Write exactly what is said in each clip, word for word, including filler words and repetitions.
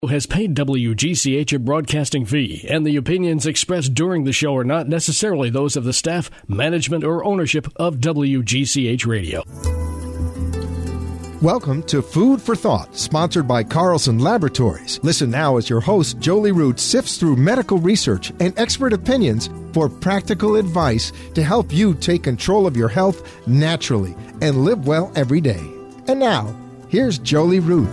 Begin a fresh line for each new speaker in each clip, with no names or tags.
Has paid W G C H a broadcasting fee, and the opinions expressed during the show are not necessarily those of the staff, management, or ownership of W G C H Radio.
Welcome to Food for Thought, sponsored by Carlson Laboratories. Listen now as your host, Jolie Root, sifts through medical research and expert opinions for practical advice to help you take control of your health naturally and live well every day. And now, here's Jolie Root.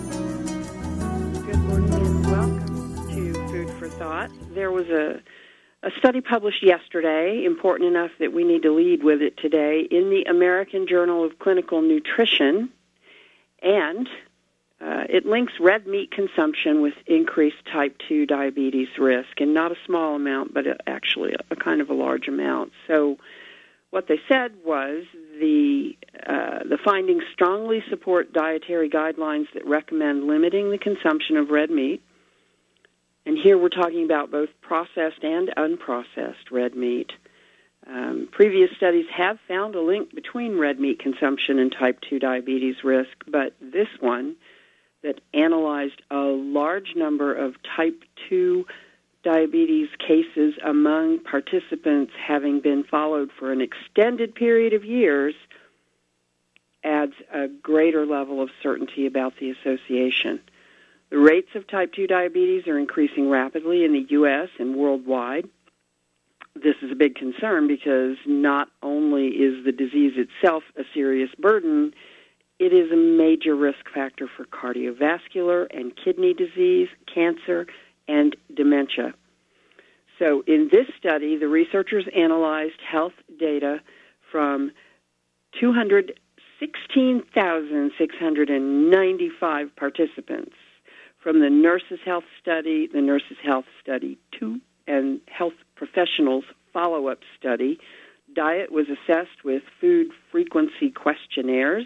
There was a, a study published yesterday, important enough that we need to lead with it today, in the American Journal of Clinical Nutrition, and uh, it links red meat consumption with increased type two diabetes risk, and not a small amount, but actually a, a kind of a large amount. So what they said was the uh, the findings strongly support dietary guidelines that recommend limiting the consumption of red meat. And here we're talking about both processed and unprocessed red meat. Um, previous studies have found a link between red meat consumption and type two diabetes risk, but this one that analyzed a large number of type two diabetes cases among participants having been followed for an extended period of years adds a greater level of certainty about the association. The rates of type two diabetes are increasing rapidly in the U S and worldwide. This is a big concern because not only is the disease itself a serious burden, it is a major risk factor for cardiovascular and kidney disease, cancer, and dementia. So in this study, the researchers analyzed health data from two hundred sixteen thousand six hundred ninety-five participants from the Nurses' Health Study, the Nurses' Health Study two, and Health Professionals Follow-Up Study. Diet was assessed with food frequency questionnaires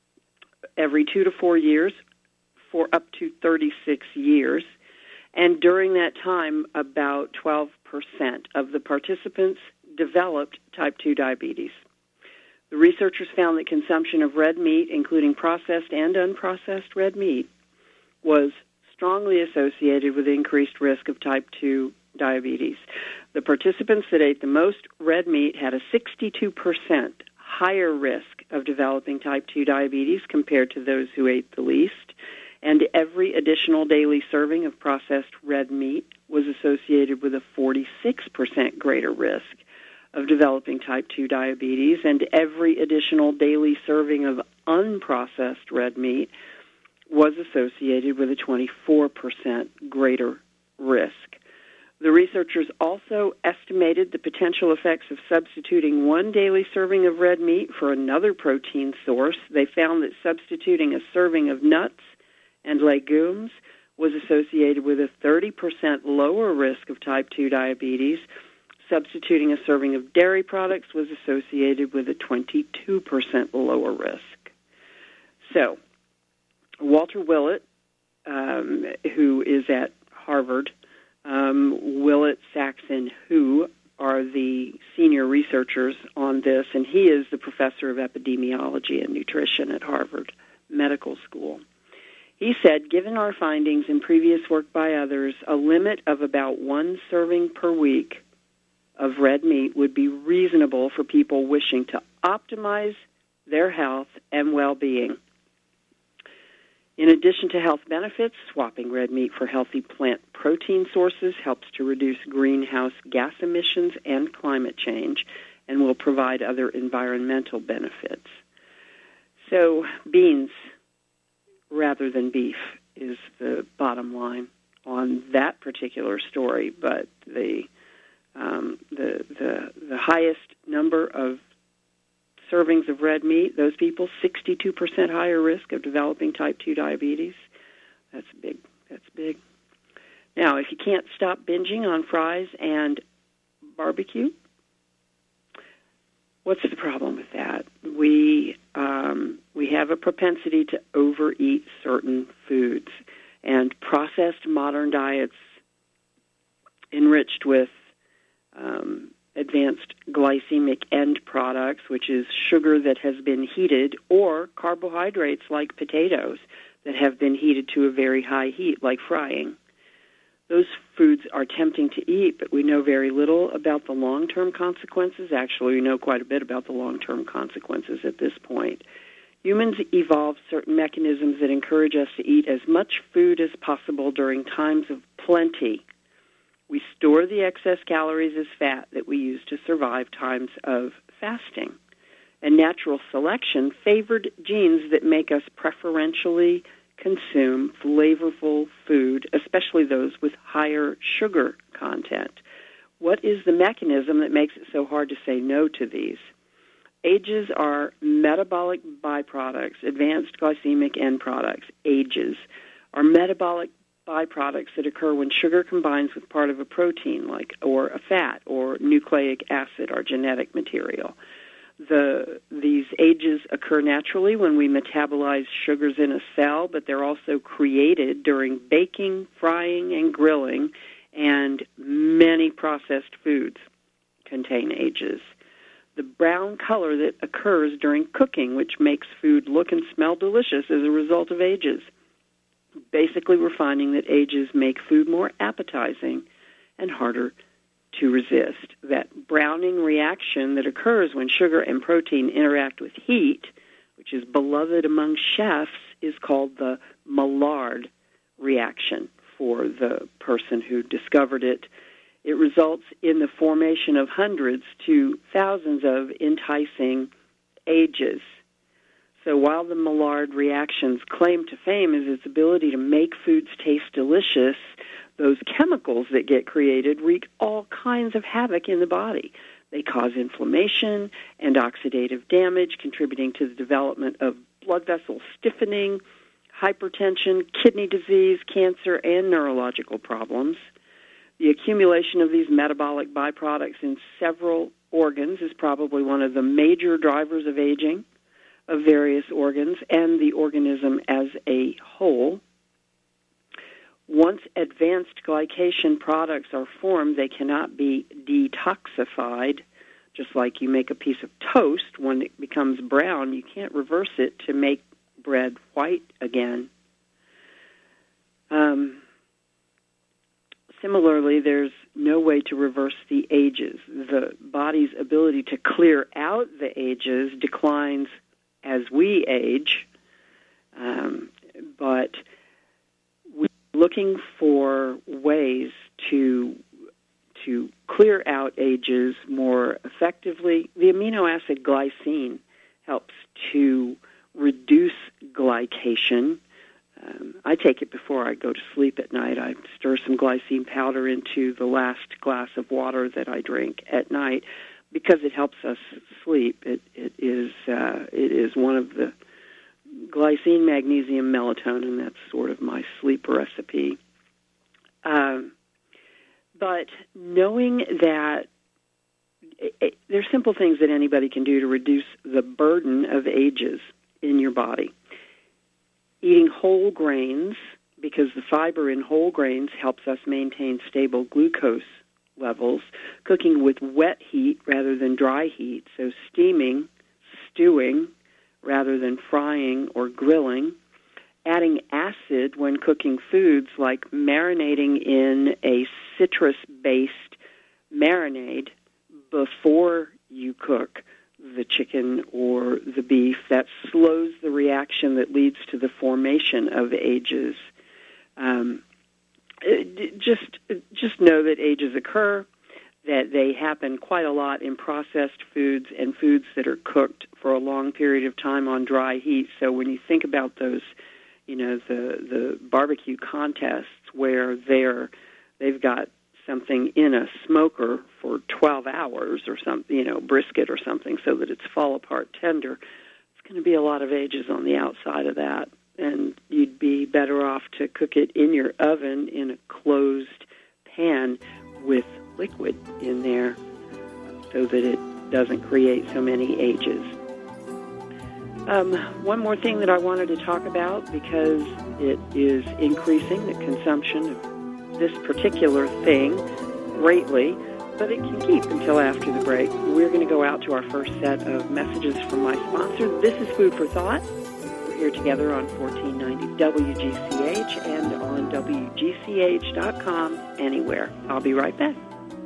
every two to four years for up to thirty-six years. And during that time, about twelve percent of the participants developed type two diabetes. The researchers found that consumption of red meat, including processed and unprocessed red meat, was strongly associated with increased risk of type two diabetes. The participants that ate the most red meat had a sixty-two percent higher risk of developing type two diabetes compared to those who ate the least, and every additional daily serving of processed red meat was associated with a forty-six percent greater risk of developing type two diabetes, and every additional daily serving of unprocessed red meat was associated with a twenty-four percent greater risk. The researchers also estimated the potential effects of substituting one daily serving of red meat for another protein source. They found that substituting a serving of nuts and legumes was associated with a thirty percent lower risk of type two diabetes. Substituting a serving of dairy products was associated with a twenty-two percent lower risk. So, Walter Willett, um, who is at Harvard, um, Willett, Saxon, who are the senior researchers on this, and he is the professor of epidemiology and nutrition at Harvard Medical School. He said, given our findings in previous work by others, a limit of about one serving per week of red meat would be reasonable for people wishing to optimize their health and well-being. In addition to health benefits, swapping red meat for healthy plant protein sources helps to reduce greenhouse gas emissions and climate change and will provide other environmental benefits. So beans rather than beef is the bottom line on that particular story, but the um, the, the the highest number of servings of red meat, those people, sixty-two percent higher risk of developing type two diabetes. That's big. That's big. Now, if you can't stop binging on fries and barbecue, what's the problem with that? We um, we have a propensity to overeat certain foods, and processed modern diets enriched with um, advanced glycemic end products, which is sugar that has been heated, or carbohydrates like potatoes that have been heated to a very high heat, like frying. Those foods are tempting to eat, but we know very little about the long-term consequences. Actually, we know quite a bit about the long-term consequences at this point. Humans evolved certain mechanisms that encourage us to eat as much food as possible during times of plenty. We store the excess calories as fat that we use to survive times of fasting. And natural selection favored genes that make us preferentially consume flavorful food, especially those with higher sugar content. What is the mechanism that makes it so hard to say no to these? Ages are metabolic byproducts, advanced glycemic end products. Ages are metabolic byproducts that occur when sugar combines with part of a protein, like or a fat or nucleic acid, our genetic material. The these ages occur naturally when we metabolize sugars in a cell, but they're also created during baking, frying, and grilling, and many processed foods contain ages. The brown color that occurs during cooking, which makes food look and smell delicious, is a result of ages. Basically, we're finding that ages make food more appetizing and harder to resist. That browning reaction that occurs when sugar and protein interact with heat, which is beloved among chefs, is called the Maillard reaction for the person who discovered it. It results in the formation of hundreds to thousands of enticing ages. So while the Maillard reaction's claim to fame is its ability to make foods taste delicious, those chemicals that get created wreak all kinds of havoc in the body. They cause inflammation and oxidative damage, contributing to the development of blood vessel stiffening, hypertension, kidney disease, cancer, and neurological problems. The accumulation of these metabolic byproducts in several organs is probably one of the major drivers of aging of various organs and the organism as a whole. Once advanced glycation products are formed, they cannot be detoxified. Just like you make a piece of toast, when it becomes brown, you can't reverse it to make bread white again. Um, similarly, there's no way to reverse the ages. The body's ability to clear out the ages declines as we age, um, but we're looking for ways to to clear out ages more effectively. The amino acid glycine helps to reduce glycation. Um, I take it before I go to sleep at night. I stir some glycine powder into the last glass of water that I drink at night because it helps us sleep. It, it is uh, it is one of the glycine, magnesium, melatonin. That's sort of my sleep recipe. Um, but knowing that it, it, there's simple things that anybody can do to reduce the burden of ages in your body. Eating whole grains, because the fiber in whole grains helps us maintain stable glucose levels. Cooking with wet heat rather than dry heat, so steaming, stewing rather than frying or grilling. Adding acid when cooking foods, like marinating in a citrus-based marinade before you cook the chicken or the beef. That slows the reaction that leads to the formation of ages. Um, just, just know that ages occur, that they happen quite a lot in processed foods and foods that are cooked for a long period of time on dry heat. So when you think about those, you know, the the barbecue contests where they're they've got something in a smoker for twelve hours or something, you know, brisket or something, so that it's fall apart tender, it's going to be a lot of ages on the outside of that. And you'd be better off to cook it in your oven in a closed pan with liquid in there so that it doesn't create so many ages. Um, one more thing that I wanted to talk about, because it is increasing the consumption of this particular thing greatly, but it can keep until after the break. We're going to go out to our first set of messages from my sponsor. This is Food for Thought. here together on fourteen ninety W G C H and on W G C H dot com anywhere. I'll be right back.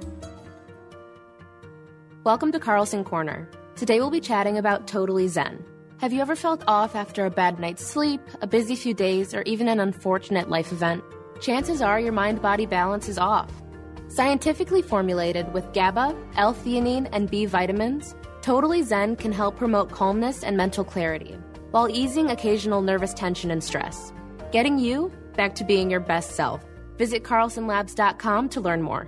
Welcome to Carlson Corner. Today we'll be chatting about Totally Zen. Have you ever felt off after a bad night's sleep, a busy few days, or even an unfortunate life event? Chances are your mind-body balance is off. Scientifically formulated with GABA, L-theanine, and B vitamins, Totally Zen can help promote calmness and mental clarity, while easing occasional nervous tension and stress, getting you back to being your best self. Visit carlson labs dot com to learn more.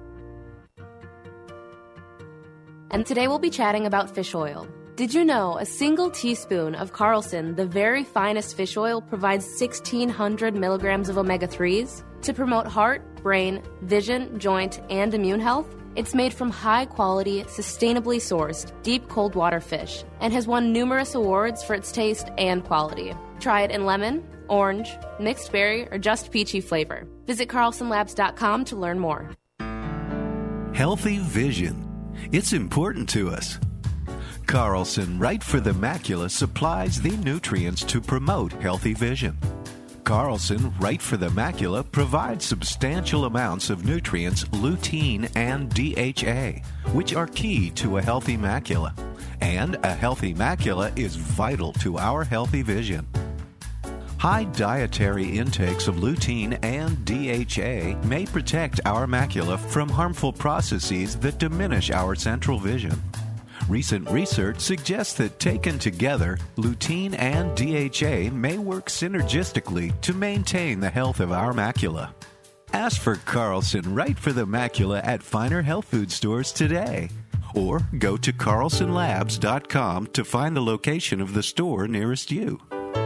And today we'll be chatting about fish oil. Did you know a single teaspoon of Carlson, the very finest fish oil, provides sixteen hundred milligrams of omega threes to promote heart, brain, vision, joint, and immune health? It's made from high-quality, sustainably sourced, deep cold water fish and has won numerous awards for its taste and quality. Try it in lemon, orange, mixed berry, or just peachy flavor. Visit carlson labs dot com to learn more.
Healthy vision. It's important to us. Carlson Right for the Macula supplies the nutrients to promote healthy vision. Carlson Right for the Macula provides substantial amounts of nutrients lutein and D H A, which are key to a healthy macula. And a healthy macula is vital to our healthy vision. High dietary intakes of lutein and D H A may protect our macula from harmful processes that diminish our central vision. Recent research suggests that taken together, lutein and D H A may work synergistically to maintain the health of our macula. Ask for Carlson Right for the Macula at finer health food stores today. Or go to carlson labs dot com to find the location of the store nearest you.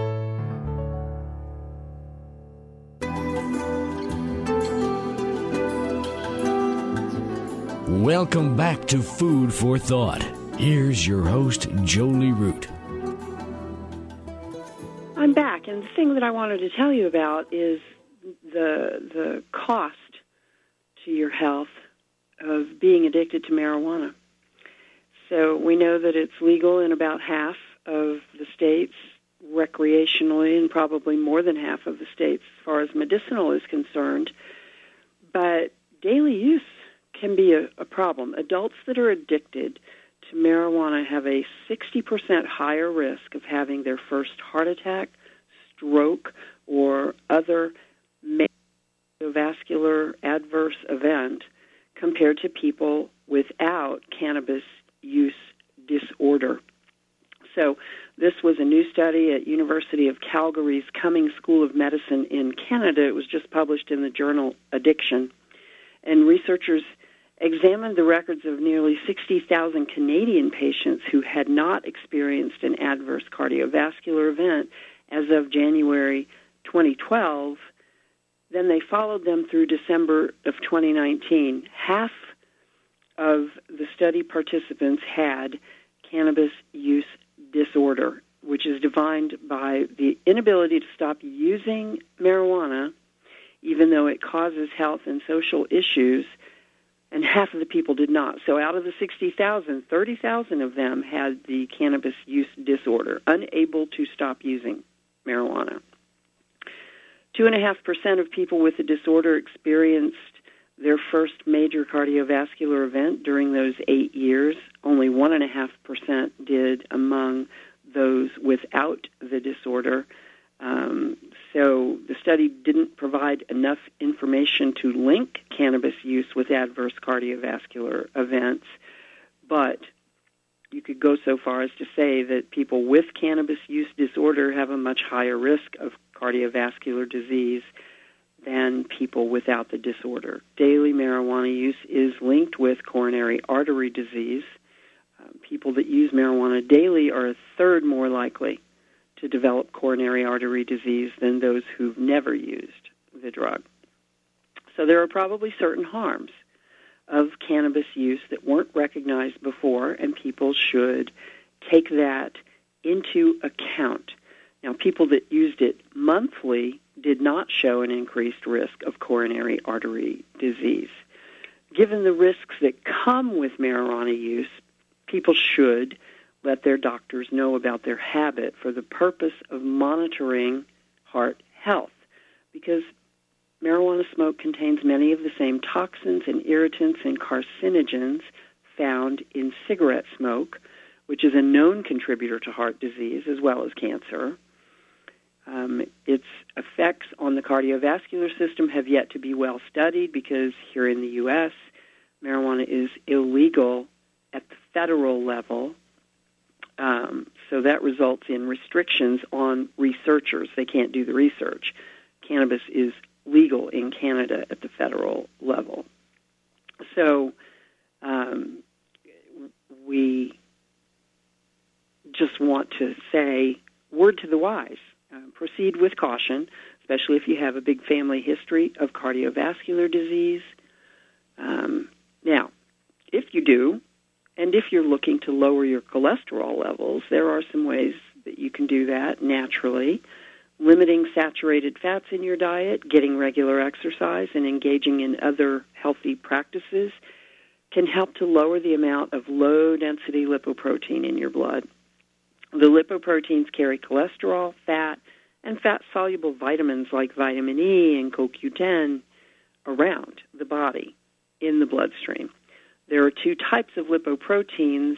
Welcome back to Food for Thought. Here's your host, Jolie Root.
I'm back, and the thing that I wanted to tell you about is the the cost to your health of being addicted to marijuana. So we know that it's legal in about half of the states recreationally, and probably more than half of the states as far as medicinal is concerned. But daily use can be a, a problem. Adults that are addicted to marijuana have a sixty percent higher risk of having their first heart attack, stroke, or other cardiovascular adverse event compared to people without cannabis use disorder. So this was a new study at University of Calgary's Cummings School of Medicine in Canada. It was just published in the journal Addiction. And researchers examined the records of nearly sixty thousand Canadian patients who had not experienced an adverse cardiovascular event as of January twenty twelve. Then they followed them through December of twenty nineteen. Half of the study participants had cannabis use disorder, which is defined by the inability to stop using marijuana, even though it causes health and social issues, and half of the people did not. So out of the sixty thousand, thirty thousand of them had the cannabis use disorder, unable to stop using marijuana. Two and a half percent of people with the disorder experienced their first major cardiovascular event during those eight years. Only one and a half percent did among those without the disorder. Um, so the study didn't provide enough information to link cannabis use with adverse cardiovascular events, but you could go so far as to say that people with cannabis use disorder have a much higher risk of cardiovascular disease than people without the disorder. Daily marijuana use is linked with coronary artery disease. Um, people that use marijuana daily are a third more likely to develop coronary artery disease than those who've never used the drug. So there are probably certain harms of cannabis use that weren't recognized before, and people should take that into account. Now, people that used it monthly did not show an increased risk of coronary artery disease. Given the risks that come with marijuana use, people should let their doctors know about their habit for the purpose of monitoring heart health, because marijuana smoke contains many of the same toxins and irritants and carcinogens found in cigarette smoke, which is a known contributor to heart disease as well as cancer. Um, its effects on the cardiovascular system have yet to be well studied because here in the U S, marijuana is illegal at the federal level. Um, so that results in restrictions on researchers. They can't do the research. Cannabis is legal in Canada at the federal level. So um, we just want to say, word to the wise, uh, proceed with caution, especially if you have a big family history of cardiovascular disease. Um, now, if you do, and if you're looking to lower your cholesterol levels, there are some ways that you can do that naturally. Limiting saturated fats in your diet, getting regular exercise, and engaging in other healthy practices can help to lower the amount of low-density lipoprotein in your blood. The lipoproteins carry cholesterol, fat, and fat-soluble vitamins like vitamin E and C o Q ten around the body in the bloodstream. There are two types of lipoproteins,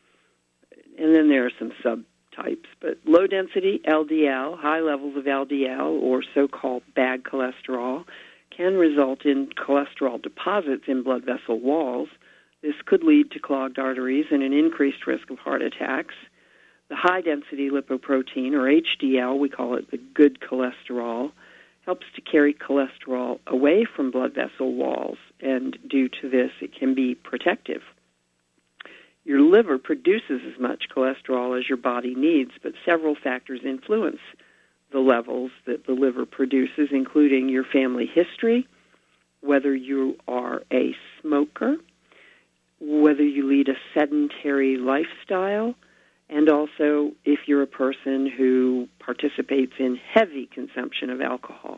and then there are some subtypes. But low-density L D L, high levels of L D L, or so-called bad cholesterol, can result in cholesterol deposits in blood vessel walls. This could lead to clogged arteries and an increased risk of heart attacks. The high-density lipoprotein, or H D L, we call it the good cholesterol, helps to carry cholesterol away from blood vessel walls, and due to this, it can be protective. Your liver produces as much cholesterol as your body needs, but several factors influence the levels that the liver produces, including your family history, whether you are a smoker, whether you lead a sedentary lifestyle, and also if you're a person who participates in heavy consumption of alcohol.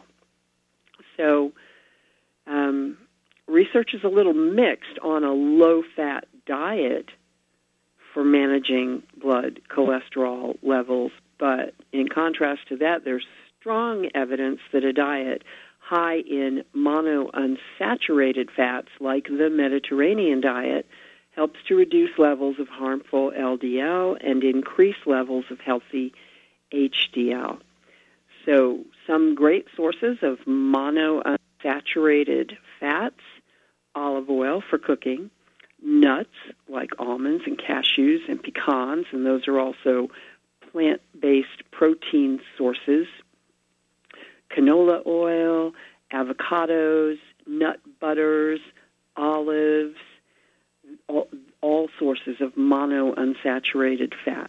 So um, research is a little mixed on a low-fat diet for managing blood cholesterol levels, but in contrast to that, there's strong evidence that a diet high in monounsaturated fats, like the Mediterranean diet, helps to reduce levels of harmful L D L and increase levels of healthy H D L. So some great sources of monounsaturated fats: olive oil for cooking, nuts like almonds and cashews and pecans, and those are also plant-based protein sources, canola oil, avocados, nut butters, olives, All, all sources of monounsaturated fats.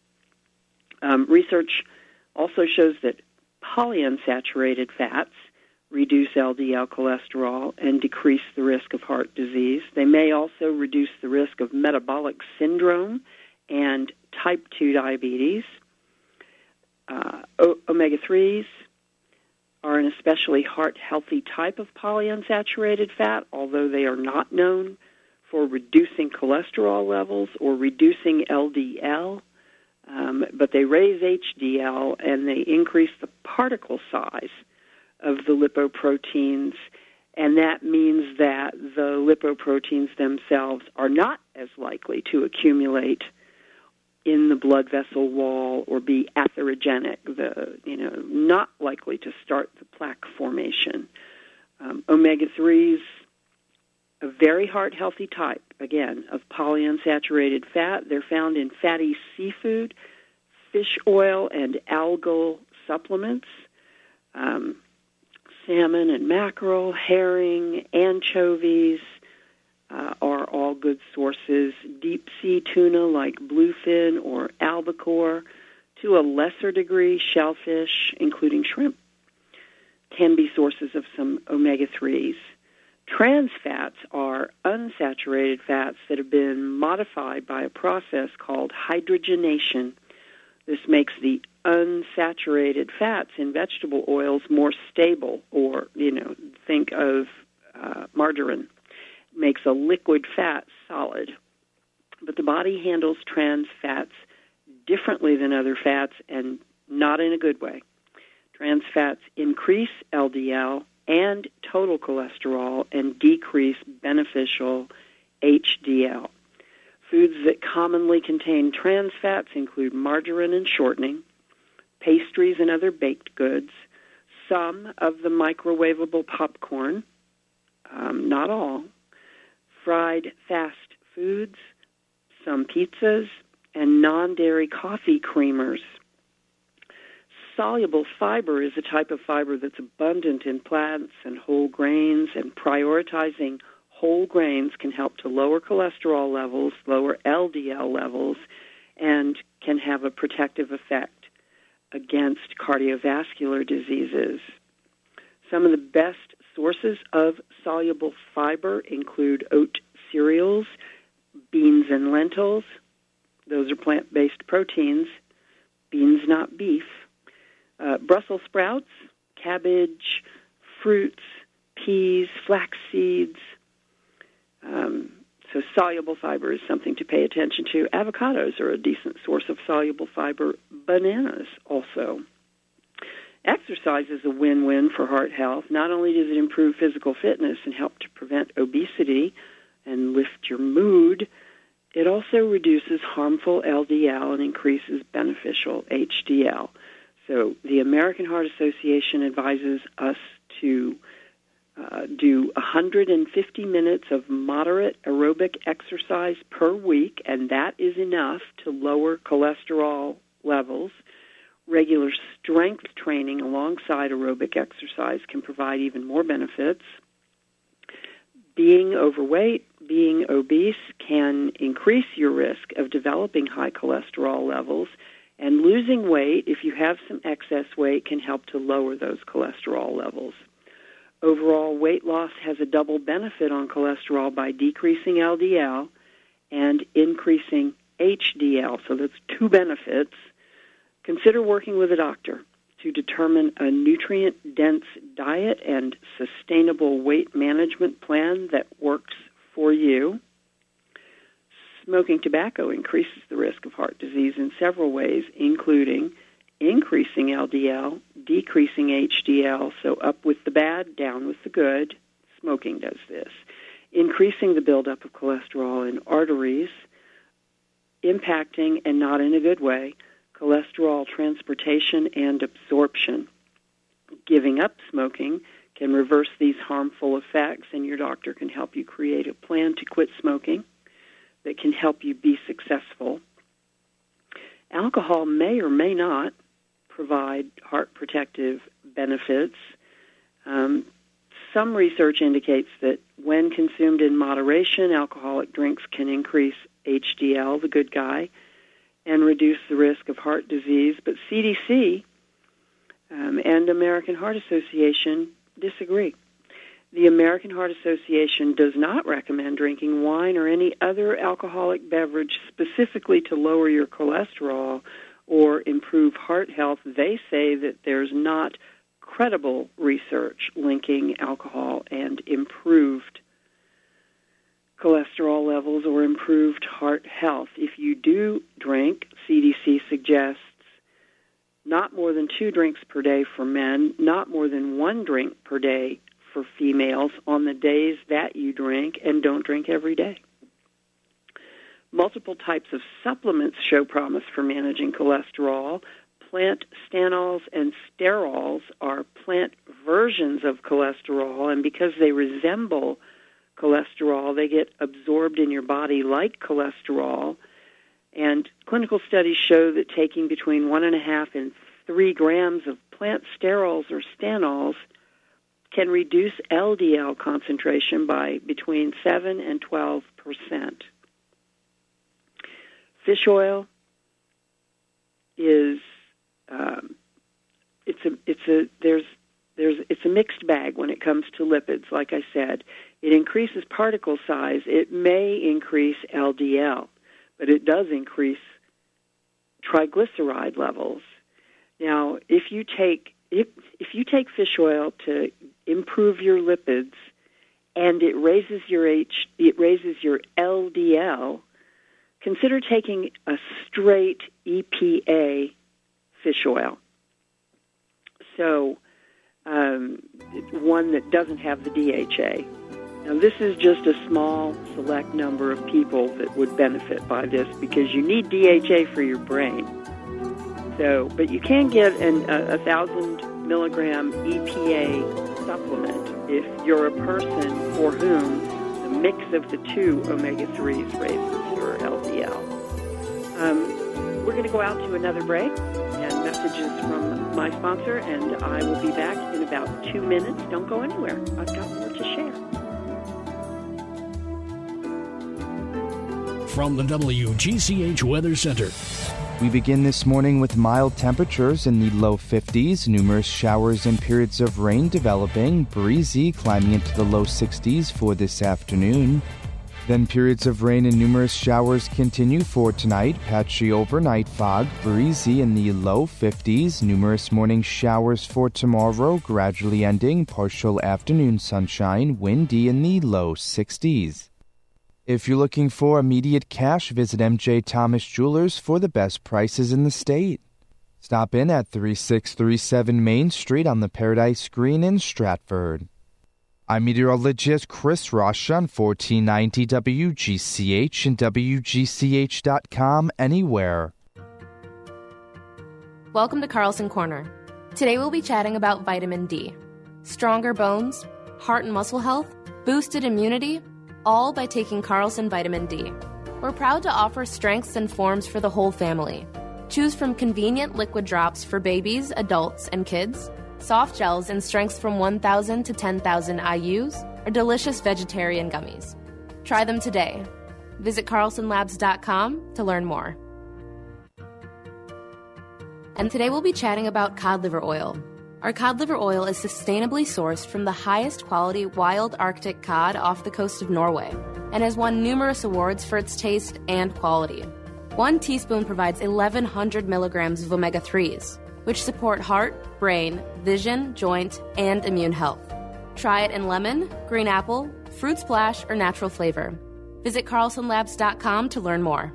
Um, research also shows that polyunsaturated fats reduce L D L cholesterol and decrease the risk of heart disease. They may also reduce the risk of metabolic syndrome and type two diabetes. Uh, o- omega threes are an especially heart-healthy type of polyunsaturated fat, although they are not known for reducing cholesterol levels or reducing L D L, um, but they raise H D L and they increase the particle size of the lipoproteins, and that means that the lipoproteins themselves are not as likely to accumulate in the blood vessel wall or be atherogenic, the, you know, not likely to start the plaque formation. Um, omega threes, a very heart-healthy type, again, of polyunsaturated fat. They're found in fatty seafood, fish oil, and algal supplements. Um, salmon and mackerel, herring, anchovies uh, are all good sources. Deep-sea tuna like bluefin or albacore. To a lesser degree, shellfish, including shrimp, can be sources of some omega threes. Trans fats are unsaturated fats that have been modified by a process called hydrogenation. This makes the unsaturated fats in vegetable oils more stable, or, you know, think of uh, margarine. Makes a liquid fat solid. but the body handles trans fats differently than other fats, and not in a good way. Trans fats increase L D L and total cholesterol and decrease beneficial H D L. Foods that commonly contain trans fats include margarine and shortening, pastries and other baked goods, some of the microwavable popcorn, um, not all, fried fast foods, some pizzas, and non-dairy coffee creamers. Soluble fiber is a type of fiber that's abundant in plants and whole grains, and prioritizing whole grains can help to lower cholesterol levels, lower L D L levels, and can have a protective effect against cardiovascular diseases. Some of the best sources of soluble fiber include oat cereals, beans and lentils. Those are plant-based proteins. Beans, not beef. Uh, Brussels sprouts, cabbage, fruits, peas, flax seeds. Um, so soluble fiber is something to pay attention to. Avocados are a decent source of soluble fiber. Bananas also. Exercise is a win-win for heart health. Not only does it improve physical fitness and help to prevent obesity and lift your mood, it also reduces harmful L D L and increases beneficial H D L. So the American Heart Association advises us to uh, do one hundred fifty minutes of moderate aerobic exercise per week, and that is enough to lower cholesterol levels. Regular strength training alongside aerobic exercise can provide even more benefits. Being overweight, being obese can increase your risk of developing high cholesterol levels, and losing weight, if you have some excess weight, can help to lower those cholesterol levels. Overall, weight loss has a double benefit on cholesterol by decreasing L D L and increasing H D L, so that's two benefits. Consider working with a doctor to determine a nutrient-dense diet and sustainable weight management plan that works for you. Smoking tobacco increases the risk of heart disease in several ways, including increasing L D L, decreasing H D L, so up with the bad, down with the good. Smoking does this. Increasing the buildup of cholesterol in arteries, impacting, and not in a good way, cholesterol transportation and absorption. Giving up smoking can reverse these harmful effects, and your doctor can help you create a plan to quit smoking that can help you be successful. Alcohol may or may not provide heart protective benefits. Um, some research indicates that when consumed in moderation, alcoholic drinks can increase H D L, the good guy, and reduce the risk of heart disease. But C D C um, and American Heart Association disagree. The American Heart Association does not recommend drinking wine or any other alcoholic beverage specifically to lower your cholesterol or improve heart health. They say that there's not credible research linking alcohol and improved cholesterol levels or improved heart health. If you do drink, C D C suggests not more than two drinks per day for men, not more than one drink per day for females on the days that you drink, and don't drink every day. Multiple types of supplements show promise for managing cholesterol. Plant stanols and sterols are plant versions of cholesterol, and because they resemble cholesterol, they get absorbed in your body like cholesterol. And clinical studies show that taking between one and a half and three grams of plant sterols or stanols can reduce L D L concentration by between seven and twelve percent. Fish oil is um, it's a it's a there's there's it's a mixed bag when it comes to lipids. Like I said, it increases particle size. It may increase L D L, but it does increase triglyceride levels. Now, if you take if if you take fish oil to improve your lipids, and it raises your H, it raises your L D L, consider taking a straight E P A fish oil. So um, one that doesn't have the D H A. Now, this is just a small, select number of people that would benefit by this because you need D H A for your brain. So, but you can get an, a, a thousand milligram E P A supplement if you're a person for whom the mix of the two omega threes raises your L D L. Um, we're going to go out to another break and messages from my sponsor, and I will be back in about two minutes. Don't go anywhere. I've got more to share.
From the W G C H Weather Center.
We begin this morning with mild temperatures in the low fifties, numerous showers and periods of rain developing, breezy climbing into the low sixties for this afternoon. Then periods of rain and numerous showers continue for tonight, patchy overnight fog, breezy in the low fifties, numerous morning showers for tomorrow, gradually ending, partial afternoon sunshine, windy in the low sixties. If you're looking for immediate cash, visit M J Thomas Jewelers for the best prices in the state. Stop in at thirty-six thirty-seven Main Street on the Paradise Green in Stratford. I'm meteorologist Chris Rush on fourteen ninety W G C H and W G C H dot com anywhere.
Welcome to Carlson Corner. Today we'll be chatting about vitamin D. Stronger bones, heart and muscle health, boosted immunity, all by taking Carlson Vitamin D. We're proud to offer strengths and forms for the whole family. Choose from convenient liquid drops for babies, adults, and kids, soft gels in strengths from one thousand to ten thousand I U's, or delicious vegetarian gummies. Try them today. Visit carlson labs dot com to learn more. And today we'll be chatting about cod liver oil. Our cod liver oil is sustainably sourced from the highest quality wild Arctic cod off the coast of Norway and has won numerous awards for its taste and quality. One teaspoon provides eleven hundred milligrams of omega threes, which support heart, brain, vision, joint, and immune health. Try it in lemon, green apple, fruit splash, or natural flavor. Visit carlson labs dot com to learn more.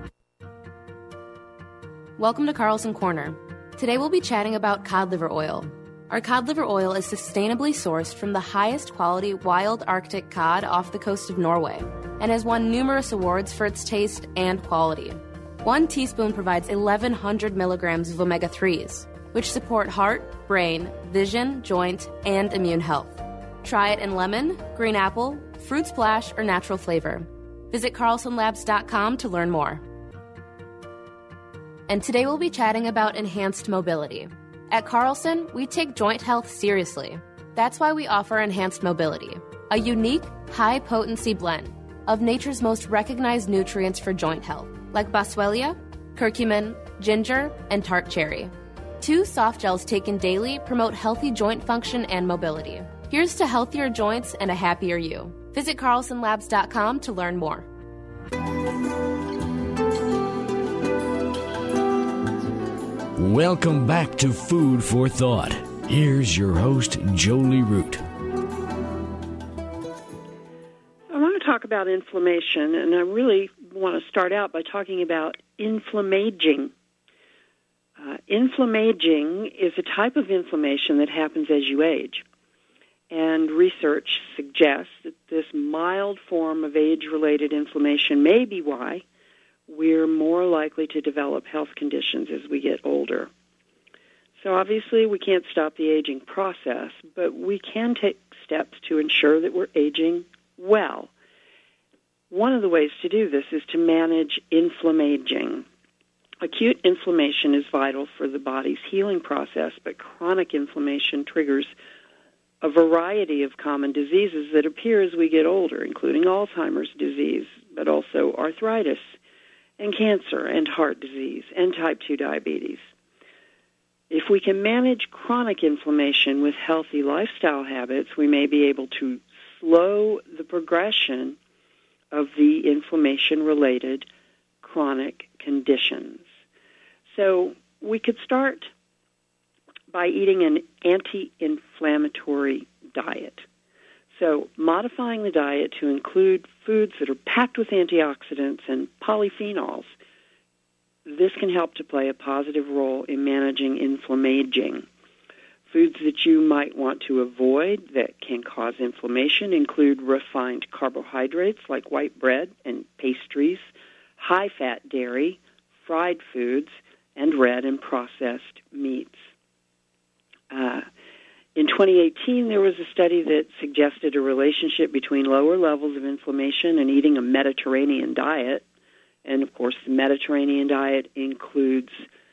Welcome to Carlson Corner. Today we'll be chatting about cod liver oil. Our cod liver oil is sustainably sourced from the highest quality wild Arctic cod off the coast of Norway and has won numerous awards for its taste and quality. One teaspoon provides eleven hundred milligrams of omega threes, which support heart, brain, vision, joint, and immune health. Try it in lemon, green apple, fruit splash, or natural flavor. Visit carlson labs dot com to learn more. And today we'll be chatting about enhanced mobility. At Carlson, we take joint health seriously. That's why we offer Enhanced Mobility, a unique, high-potency blend of nature's most recognized nutrients for joint health, like boswellia, curcumin, ginger, and tart cherry. Two soft gels taken daily promote healthy joint function and mobility. Here's to healthier joints and a happier you. Visit carlson labs dot com to learn more.
Welcome back to Food for Thought. Here's your host, Jolie Root.
I want to talk about inflammation, and I really want to start out by talking about inflammaging. Uh, inflammaging is a type of inflammation that happens as you age. And research suggests that this mild form of age-related inflammation may be why we're more likely to develop health conditions as we get older. So obviously we can't stop the aging process, but we can take steps to ensure that we're aging well. One of the ways to do this is to manage inflammaging. Acute inflammation is vital for the body's healing process, but chronic inflammation triggers a variety of common diseases that appear as we get older, including Alzheimer's disease, but also arthritis, and cancer, and heart disease, and type two diabetes. If we can manage chronic inflammation with healthy lifestyle habits, we may be able to slow the progression of the inflammation-related chronic conditions. So we could start by eating an anti-inflammatory diet. So modifying the diet to include foods that are packed with antioxidants and polyphenols, this can help to play a positive role in managing inflammaging. Foods that you might want to avoid that can cause inflammation include refined carbohydrates like white bread and pastries, high-fat dairy, fried foods, and red and processed meats. Uh, in twenty eighteen, there was a study that suggested a relationship between lower levels of inflammation and eating a Mediterranean diet. And, of course, the Mediterranean diet includes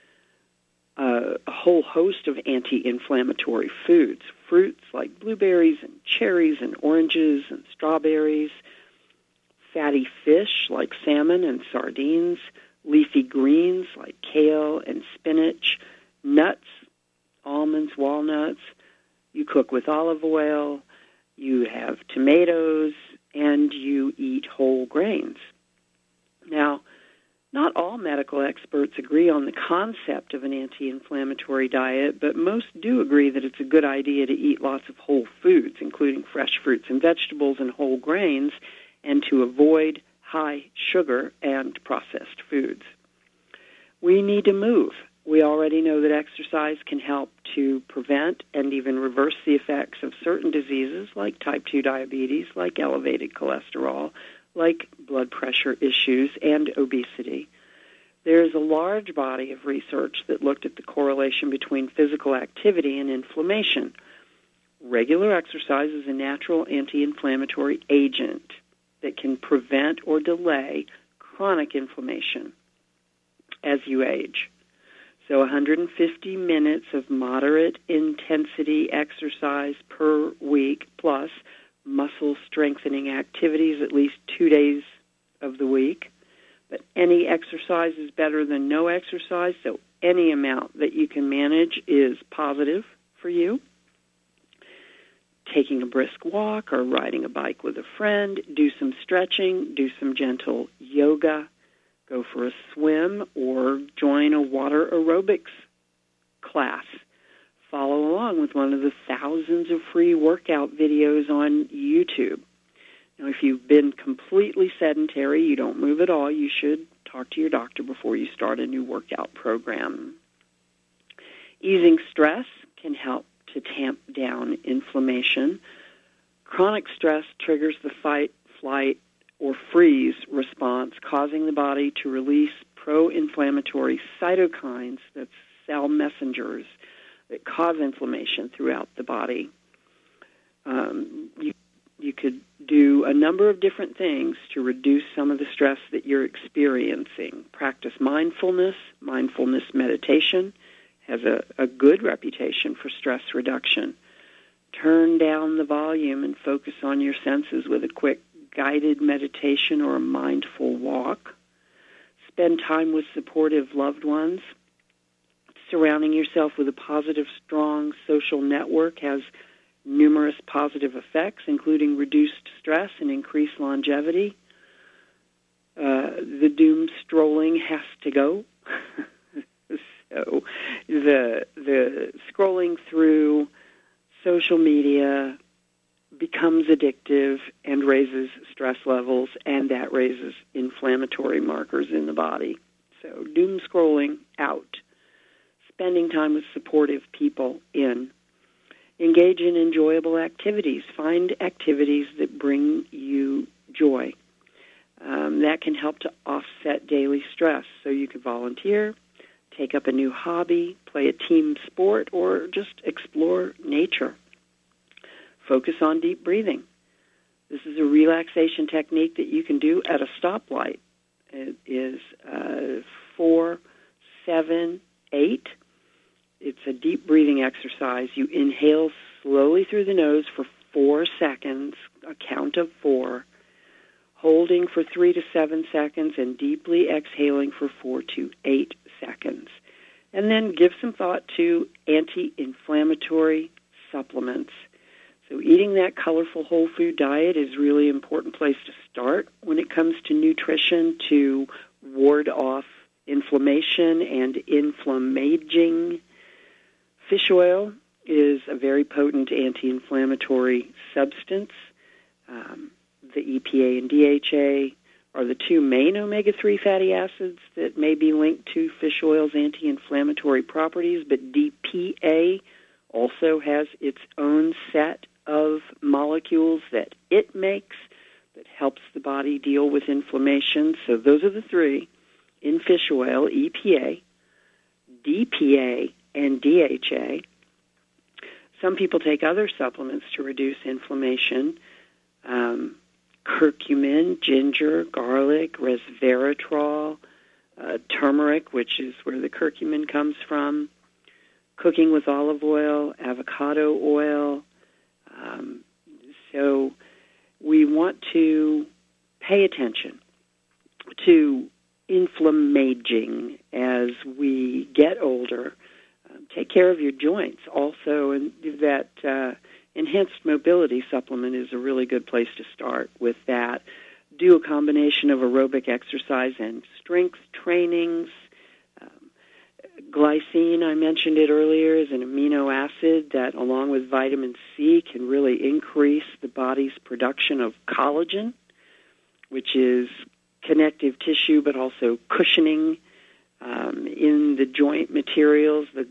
uh, a whole host of anti-inflammatory foods, fruits like blueberries and cherries and oranges and strawberries, fatty fish like salmon and sardines, leafy greens like kale and spinach, nuts, almonds, walnuts. You cook with olive oil, you have tomatoes, and you eat whole grains. Now, not all medical experts agree on the concept of an anti-inflammatory diet, but most do agree that it's a good idea to eat lots of whole foods, including fresh fruits and vegetables and whole grains, and to avoid high sugar and processed foods. We need to move. We already know that exercise can help to prevent and even reverse the effects of certain diseases like type two diabetes, like elevated cholesterol, like blood pressure issues, and obesity. There is a large body of research that looked at the correlation between physical activity and inflammation. Regular exercise is a natural anti-inflammatory agent that can prevent or delay chronic inflammation as you age. So one hundred fifty minutes of moderate intensity exercise per week plus muscle strengthening activities at least two days of the week. But any exercise is better than no exercise, so any amount that you can manage is positive for you. Taking a brisk walk or riding a bike with a friend, do some stretching, do some gentle yoga, go for a swim, or join a water aerobics class. Follow along with one of the thousands of free workout videos on YouTube. Now, if you've been completely sedentary, you don't move at all, you should talk to your doctor before you start a new workout program. Easing stress can help to tamp down inflammation. Chronic stress triggers the fight, flight, or freeze response, causing the body to release pro-inflammatory cytokines, that's cell messengers, that cause inflammation throughout the body. Um, you, you could do a number of different things to reduce some of the stress that you're experiencing. Practice mindfulness. Mindfulness meditation has a, a good reputation for stress reduction. Turn down the volume and focus on your senses with a quick guided meditation or a mindful walk. Spend time with supportive loved ones. Surrounding yourself with a positive, strong social network has numerous positive effects, including reduced stress and increased longevity. Uh, the doom scrolling has to go. So the the scrolling through social media becomes addictive and raises stress levels, and that raises inflammatory markers in the body. So doom scrolling out. Spending time with supportive people in. Engage in enjoyable activities. Find activities that bring you joy. Um, that can help to offset daily stress. So you can volunteer, take up a new hobby, play a team sport, or just explore nature. Focus on deep breathing. This is a relaxation technique that you can do at a stoplight. It is uh, four, seven, eight. It's a deep breathing exercise. You inhale slowly through the nose for four seconds, a count of four, holding for three to seven seconds, and deeply exhaling for four to eight seconds. And then give some thought to anti-inflammatory supplements. So eating that colorful whole food diet is a really important place to start when it comes to nutrition to ward off inflammation and inflammaging. Fish oil is a very potent anti-inflammatory substance. Um, the E P A and D H A are the two main omega three fatty acids that may be linked to fish oil's anti-inflammatory properties, but D P A also has its own set of molecules that it makes that helps the body deal with inflammation. So those are the three in fish oil: E P A, D P A, and D H A. Some people take other supplements to reduce inflammation. Um, curcumin, ginger, garlic, resveratrol, uh, turmeric, which is where the curcumin comes from, cooking with olive oil, avocado oil. Um, so we want to pay attention to inflammaging as we get older. Um, take care of your joints also, and that uh, enhanced mobility supplement is a really good place to start with that. Do a combination of aerobic exercise and strength trainings. Um, glycine, I mentioned it earlier, is an amino acid that, along with vitamin C, can really increase the body's production of collagen, which is connective tissue but also cushioning um, in the joint materials. The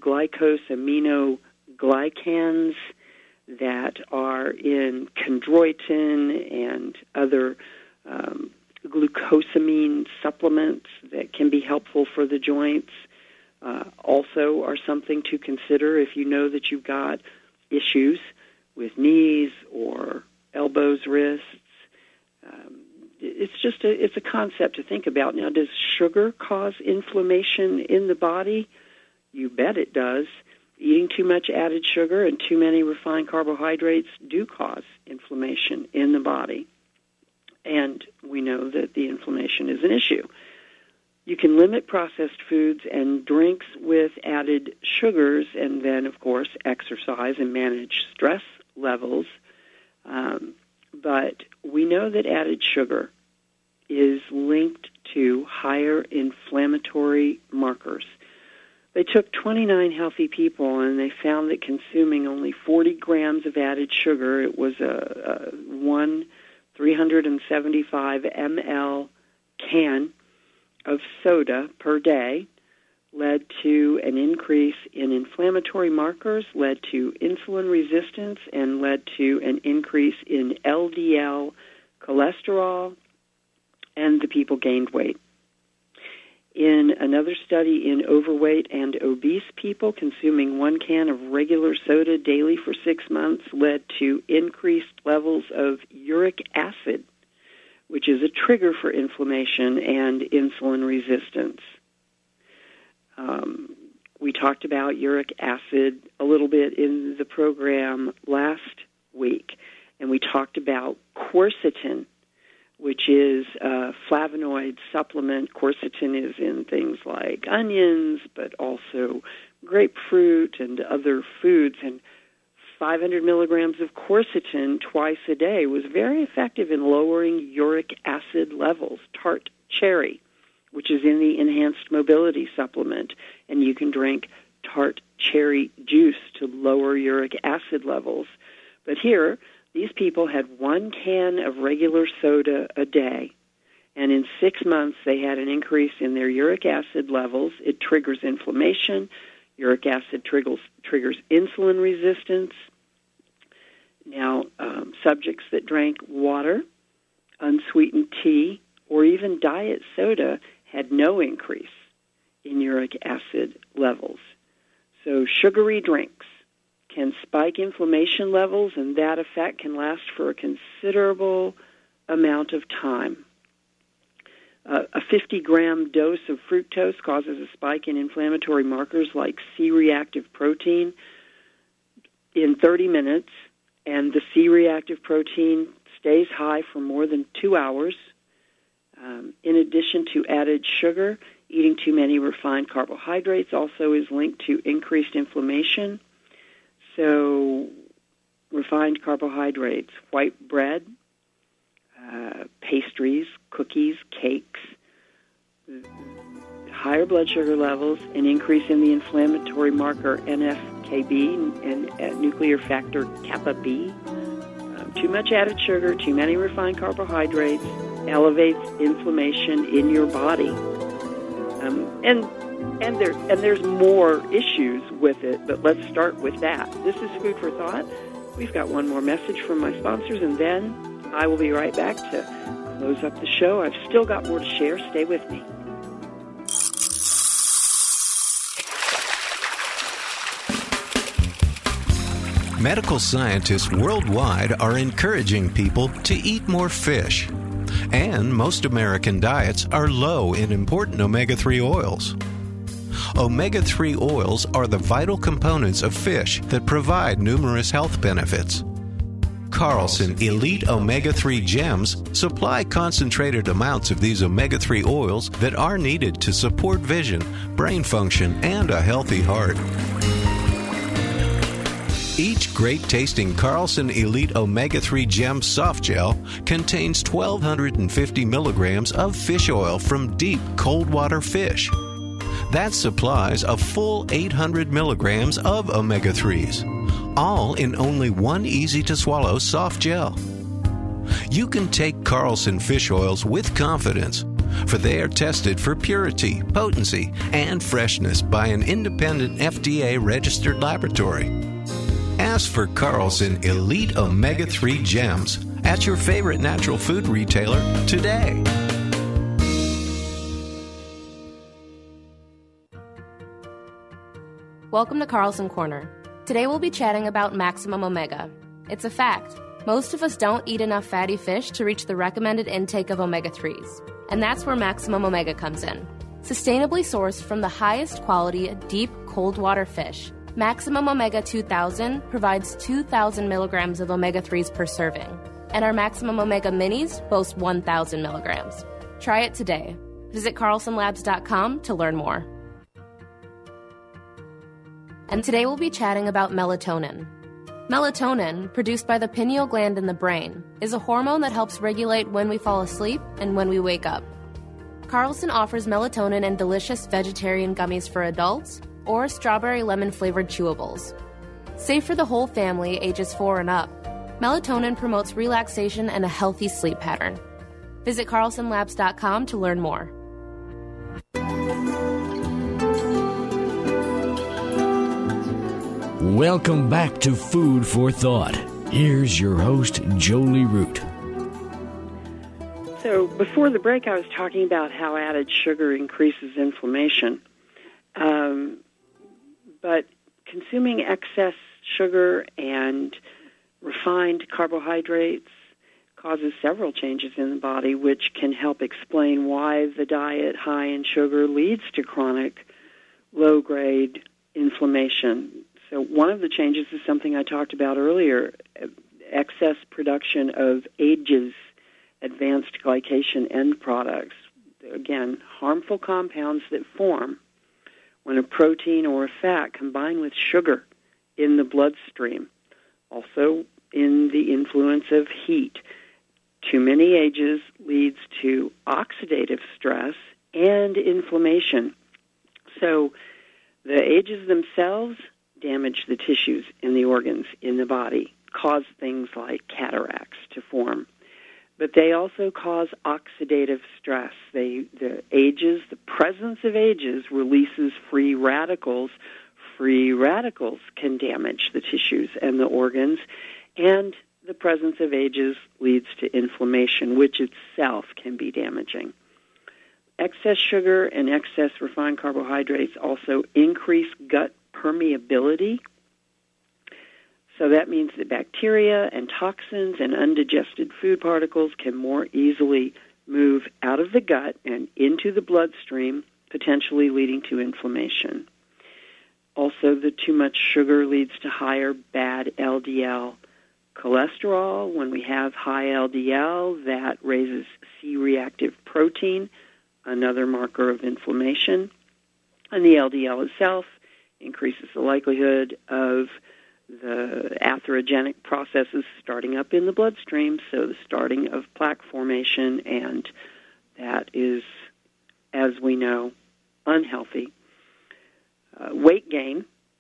glycosaminoglycans that are in chondroitin and other um, glucosamine supplements that can be helpful for the joints uh, also are something to consider if you know that you've got issues with knees or elbows, wrists. Um, it's just a, it's a concept to think about. Now, does sugar cause inflammation in the body? You bet it does. Eating too much added sugar and too many refined carbohydrates do cause inflammation in the body. And we know that the inflammation is an issue. You can limit processed foods and drinks with added sugars, and then, of course, exercise and manage stress levels. Um, but we know that added sugar is linked to higher inflammatory markers. They took twenty-nine healthy people, and they found that consuming only forty grams of added sugar, it was a, a one three hundred seventy-five milliliter can of soda per day, led to an increase in inflammatory markers, led to insulin resistance, and led to an increase in L D L cholesterol, and the people gained weight. In another study in overweight and obese people, consuming one can of regular soda daily for six months led to increased levels of uric acid, which is a trigger for inflammation and insulin resistance. Um, we talked about uric acid a little bit in the program last week, and we talked about quercetin, which is a flavonoid supplement. Quercetin is in things like onions, but also grapefruit and other foods. And five hundred milligrams of quercetin twice a day was very effective in lowering uric acid levels. Tart cherry, which is in the enhanced mobility supplement, and you can drink tart cherry juice to lower uric acid levels. But here, these people had one can of regular soda a day, and in six months they had an increase in their uric acid levels. It triggers inflammation. Uric acid triggers, triggers insulin resistance. Now, um, subjects that drank water, unsweetened tea, or even diet soda had no increase in uric acid levels. So sugary drinks can spike inflammation levels, and that effect can last for a considerable amount of time. Uh, a fifty-gram dose of fructose causes a spike in inflammatory markers like C-reactive protein in thirty minutes, and the C-reactive protein stays high for more than two hours. Um, in addition to added sugar, eating too many refined carbohydrates also is linked to increased inflammation. So refined carbohydrates, white bread, uh, pastries, cookies, cakes, higher blood sugar levels, an increase in the inflammatory marker N F K B and, and uh, nuclear factor kappa B, uh, Um, too much added sugar, too many refined carbohydrates elevates inflammation in your body. Um, and and there and there's more issues with it, but let's start with that. This is Food for Thought. We've got one more message from my sponsors, and then I will be right back to close up the show. I've still got more to share. Stay with me.
Medical scientists worldwide are encouraging people to eat more fish. And most American diets are low in important omega three oils. omega three oils are the vital components of fish that provide numerous health benefits. Carlson Elite omega three Gems supply concentrated amounts of these omega three oils that are needed to support vision, brain function, and a healthy heart. Each great-tasting Carlson Elite omega three Gem soft gel contains twelve fifty milligrams of fish oil from deep cold water fish. That supplies a full eight hundred milligrams of omega threes, all in only one easy-to-swallow soft gel. You can take Carlson fish oils with confidence, for they are tested for purity, potency, and freshness by an independent F D A-registered laboratory. Ask for Carlson Elite omega three Gems at your favorite natural food retailer today.
Welcome to Carlson Corner. Today we'll be chatting about Maximum Omega. It's a fact. Most of us don't eat enough fatty fish to reach the recommended intake of omega threes. And that's where Maximum Omega comes in. Sustainably sourced from the highest quality, deep, cold water fish, Maximum Omega two thousand provides two thousand milligrams of omega threes per serving, and our Maximum Omega Minis boast one thousand milligrams. Try it today. Visit carlson labs dot com to learn more. And today we'll be chatting about melatonin. Melatonin, produced by the pineal gland in the brain, is a hormone that helps regulate when we fall asleep and when we wake up. Carlson offers melatonin in delicious vegetarian gummies for adults or strawberry lemon-flavored chewables. Safe for the whole family, ages four and up, melatonin promotes relaxation and a healthy sleep pattern. Visit carlson labs dot com to learn more.
Welcome back to Food for Thought. Here's your host, Jolie Root.
So before the break, I was talking about how added sugar increases inflammation. Um, but consuming excess sugar and refined carbohydrates causes several changes in the body, which can help explain why the diet high in sugar leads to chronic low-grade inflammation. So one of the changes is something I talked about earlier, excess production of AGEs, advanced glycation end products. Again, harmful compounds that form when a protein or a fat combine with sugar in the bloodstream. Also, in the influence of heat. Too many AGEs leads to oxidative stress and inflammation. So the AGEs themselves damage the tissues in the organs in the body, cause things like cataracts to form. But they also cause oxidative stress. They, the AGEs, the presence of AGEs releases free radicals. Free radicals can damage the tissues and the organs, and the presence of AGEs leads to inflammation, which itself can be damaging. Excess sugar and excess refined carbohydrates also increase gut permeability. So that means that bacteria and toxins and undigested food particles can more easily move out of the gut and into the bloodstream, potentially leading to inflammation. Also, the too much sugar leads to higher bad L D L cholesterol. When we have high L D L, that raises C-reactive protein, another marker of inflammation. And the L D L itself increases the likelihood of the atherogenic processes starting up in the bloodstream, so the starting of plaque formation, and that is, as we know, unhealthy. Uh, weight gain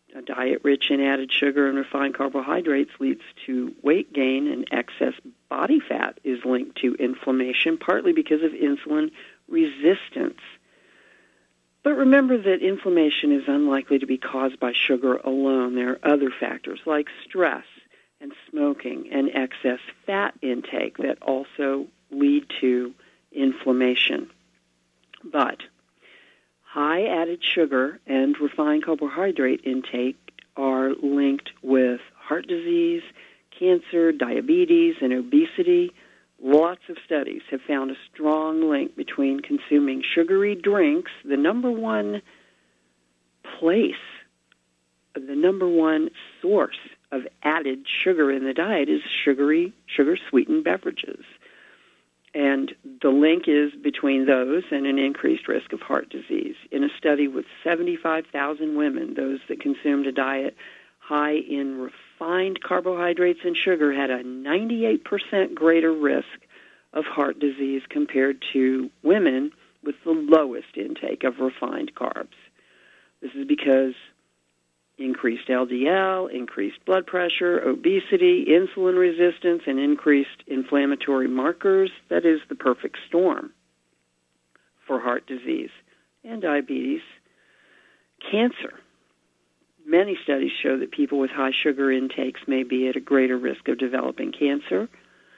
A diet rich in added sugar and refined carbohydrates leads to weight gain, and excess body fat is linked to inflammation, partly because of insulin resistance. But remember that inflammation is unlikely to be caused by sugar alone. There are other factors like stress and smoking and excess fat intake that also lead to inflammation. But high added sugar and refined carbohydrate intake are linked with heart disease, cancer, diabetes, and obesity. Lots of studies have found a strong link between consuming sugary drinks. The number one place, the number one source of added sugar in the diet is sugary, sugar-sweetened beverages. And the link is between those and an increased risk of heart disease. In a study with seventy-five thousand women, those that consumed a diet high in refined carbohydrates and sugar had a ninety-eight percent greater risk of heart disease compared to women with the lowest intake of refined carbs. This is because increased L D L, increased blood pressure, obesity, insulin resistance, and increased inflammatory markers. That is the perfect storm for heart disease and diabetes. Cancer. Many studies show that people with high sugar intakes may be at a greater risk of developing cancer.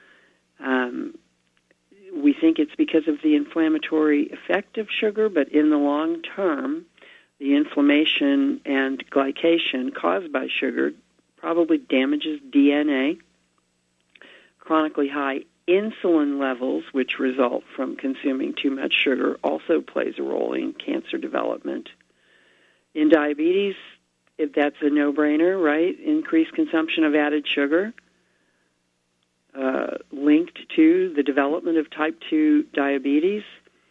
Um, we think it's because of the inflammatory effect of sugar, but in the long term, the inflammation and glycation caused by sugar probably damages D N A. Chronically high insulin levels, which result from consuming too much sugar, also plays a role in cancer development. In diabetes, if that's a no-brainer, right? Increased consumption of added sugar uh, linked to the development of type two diabetes.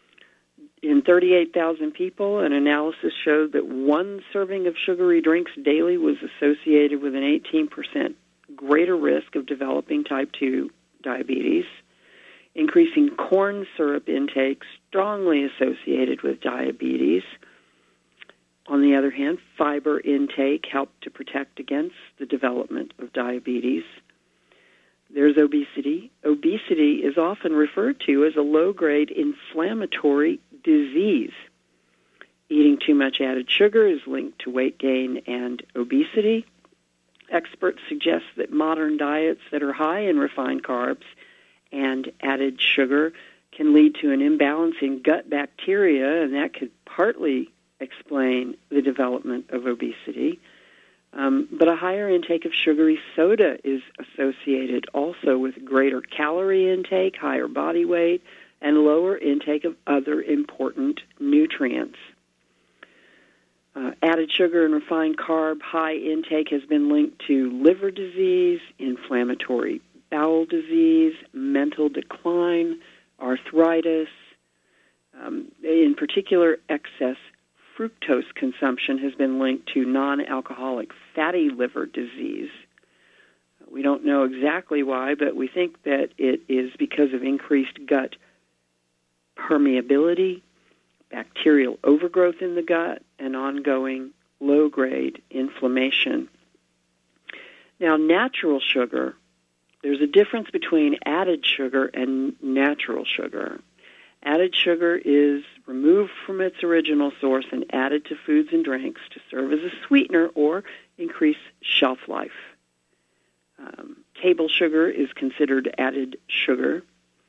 In thirty-eight thousand people, an analysis showed that one serving of sugary drinks daily was associated with an eighteen percent greater risk of developing type two diabetes. Increasing corn syrup intake strongly associated with diabetes. On the other hand, fiber intake helped to protect against the development of diabetes. There's obesity. Obesity is often referred to as a low-grade inflammatory disease. Eating too much added sugar is linked to weight gain and obesity. Experts suggest that modern diets that are high in refined carbs and added sugar can lead to an imbalance in gut bacteria, and that could partly explain the development of obesity. Um, but a higher intake of sugary soda is associated also with greater calorie intake, higher body weight, and lower intake of other important nutrients. Uh, added sugar and refined carb high intake has been linked to liver disease, inflammatory bowel disease, mental decline, arthritis. Um, in particular, excess fructose consumption has been linked to non-alcoholic fatty liver disease. We don't know exactly why, but we think that it is because of increased gut permeability, bacterial overgrowth in the gut, and ongoing low-grade inflammation. Now, natural sugar, there's a difference between added sugar and natural sugar. Added sugar is removed from its original source and added to foods and drinks to serve as a sweetener or increase shelf life. Um, table sugar is considered added sugar,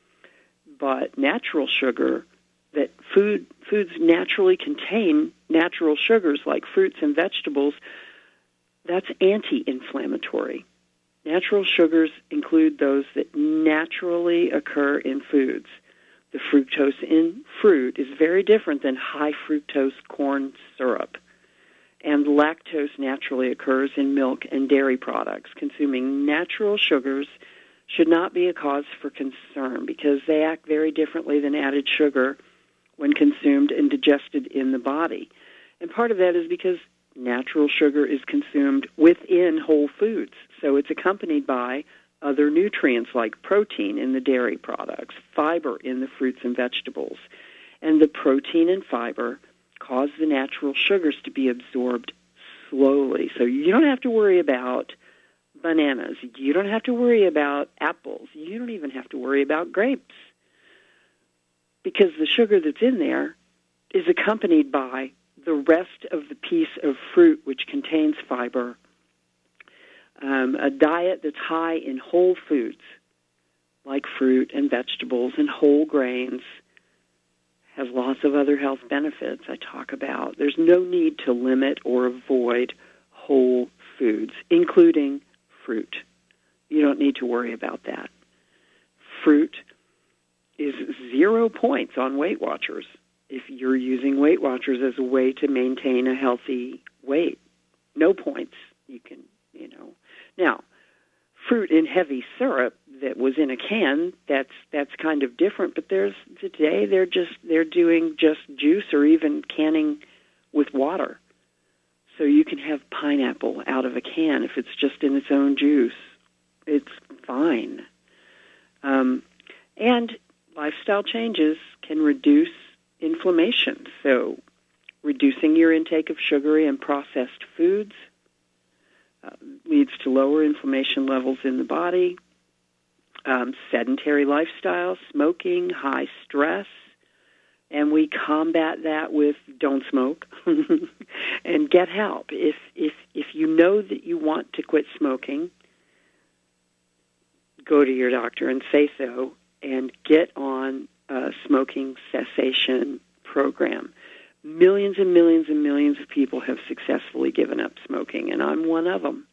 but natural sugar, that food foods naturally contain natural sugars like fruits and vegetables, that's anti-inflammatory. Natural sugars include those that naturally occur in foods. The fructose in fruit is very different than high fructose corn syrup. And lactose naturally occurs in milk and dairy products. Consuming natural sugars should not be a cause for concern because they act very differently than added sugar when consumed and digested in the body. And part of that is because natural sugar is consumed within whole foods, so it's accompanied by other nutrients like protein in the dairy products, fiber in the fruits and vegetables. And the protein and fiber cause the natural sugars to be absorbed slowly. So you don't have to worry about bananas. You don't have to worry about apples. You don't even have to worry about grapes, because the sugar that's in there is accompanied by the rest of the piece of fruit, which contains fiber. Um, a diet that's high in whole foods, like fruit and vegetables and whole grains, has lots of other health benefits I talk about. There's no need to limit or avoid whole foods, including fruit. You don't need to worry about that. Fruit is zero points on Weight Watchers if you're using Weight Watchers as a way to maintain a healthy weight. No points. You can, you know. Now, fruit in heavy syrup that was in a can, that's that's kind of different, but there's today they're just they're doing just juice or even canning with water. So you can have pineapple out of a can if it's just in its own juice. It's fine. Um, and lifestyle changes can reduce inflammation. So reducing your intake of sugary and processed foods uh, leads to lower inflammation levels in the body. Um, sedentary lifestyle, smoking, high stress, and we combat that with don't smoke and get help. If if if you know that you want to quit smoking, go to your doctor and say so, and get on a smoking cessation program. Millions and millions and millions of people have successfully given up smoking, and I'm one of them.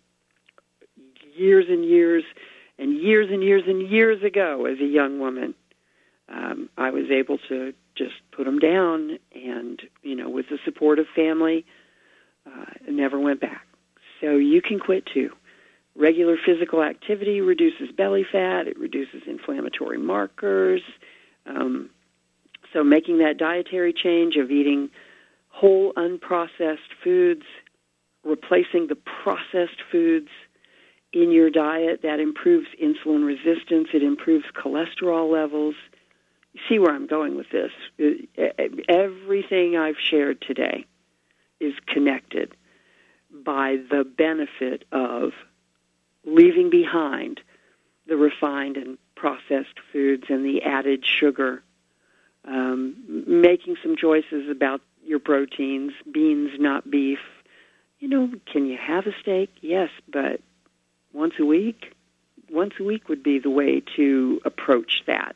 Years and years and years and years and years ago, as a young woman, um, I was able to just put them down, and, you know, with the support of family, uh, never went back. So you can quit too. Regular physical activity reduces belly fat. It reduces inflammatory markers. Um, so making that dietary change of eating whole, unprocessed foods, replacing the processed foods in your diet, that improves insulin resistance. It improves cholesterol levels. You see where I'm going with this. Everything I've shared today is connected by the benefit of leaving behind the refined and processed foods and the added sugar, um, making some choices about your proteins, beans, not beef. You know, can you have a steak? Yes, but once a week? Once a week would be the way to approach that.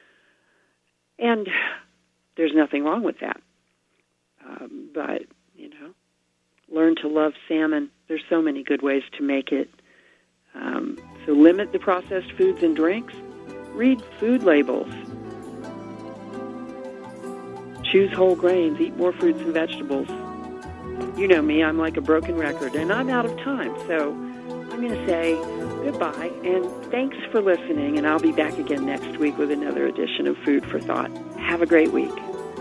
And there's nothing wrong with that. Um, but, you know, learn to love salmon. There's so many good ways to make it. Um, so limit the processed foods and drinks. Read food labels. Choose whole grains. Eat more fruits and vegetables. You know me, I'm like a broken record, and I'm out of time. So I'm going to say goodbye, and thanks for listening, and I'll be back again next week with another edition of Food for Thought. Have a great week.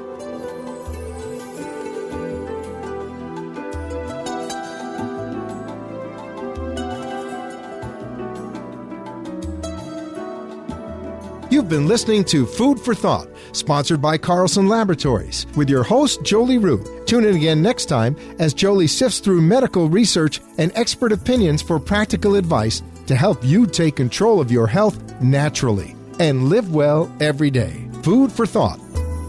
You've been listening to Food for Thought, sponsored by Carlson Laboratories, with your host, Jolie Root. Tune in again next time as Jolie sifts through medical research and expert opinions for practical advice to help you take control of your health naturally and live well every day. Food for Thought.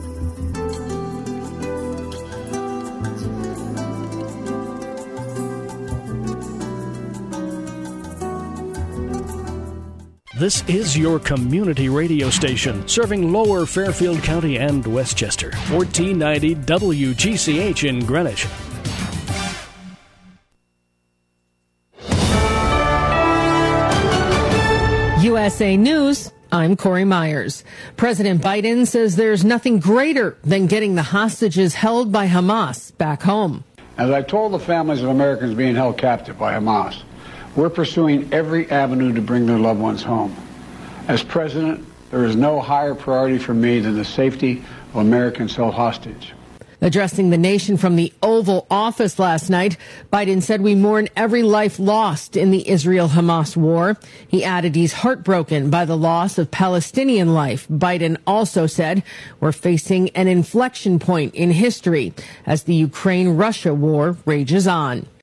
This is your community radio station, serving Lower Fairfield County and Westchester. fourteen ninety W G C H in Greenwich.
U S A News, I'm Corey Myers. President Biden says there's nothing greater than getting the hostages held by Hamas back home.
As I told the families of Americans being held captive by Hamas, we're pursuing every avenue to bring their loved ones home. As president, there is no higher priority for me than the safety of Americans held hostage.
Addressing the nation from the Oval Office last night, Biden said we mourn every life lost in the Israel-Hamas war. He added he's heartbroken by the loss of Palestinian life. Biden also said we're facing an inflection point in history as the Ukraine-Russia war rages on.